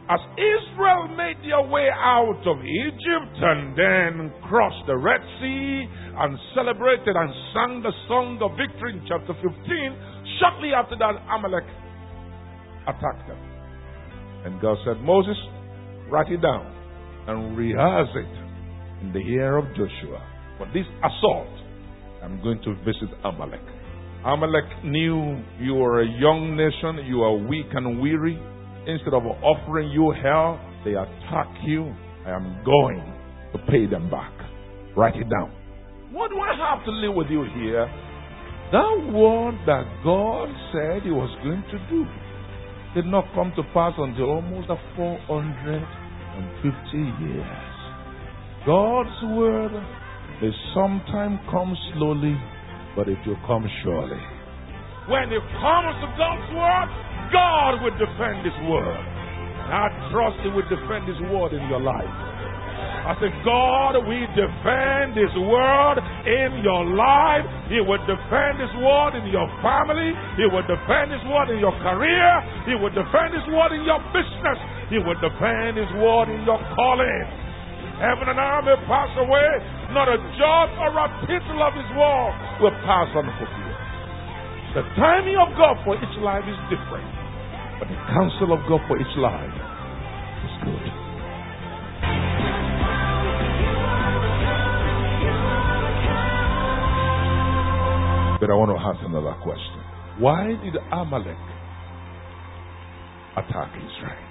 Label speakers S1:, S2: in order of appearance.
S1: As Israel made their way out of Egypt and then crossed the Red Sea and celebrated and sang the song of victory in chapter 15, shortly after that, Amalek attacked them. And God said, Moses, write it down and rehearse it in the ear of Joshua. For this assault, I'm going to visit Amalek. Amalek knew you were a young nation, you are weak and weary. Instead of offering you hell, they attack you. I am going to pay them back. Write it down. What do I have to live with you here? That word that God said He was going to do did not come to pass until almost 450 years. God's word may sometimes come slowly, but it will come surely. When it comes to God's word, God will defend His word. And I trust He will defend His word in your life. I said, God will defend His word in your life. He will defend His word in your family. He will defend His word in your career. He will defend His word in your business. He will defend His word in your calling. Heaven and earth may pass away, not a jot or a tittle of His word will pass unfulfilled. The timing of God for each life is different, but the counsel of God for each life is good. But I want to ask another question. Why did Amalek attack Israel?